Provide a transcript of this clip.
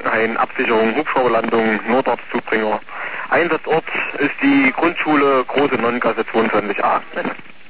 Krankenhain, Absicherung, Hubschrauberlandung, Notarzt-Zubringer. Einsatzort ist die Grundschule Große Nonnengasse 22a.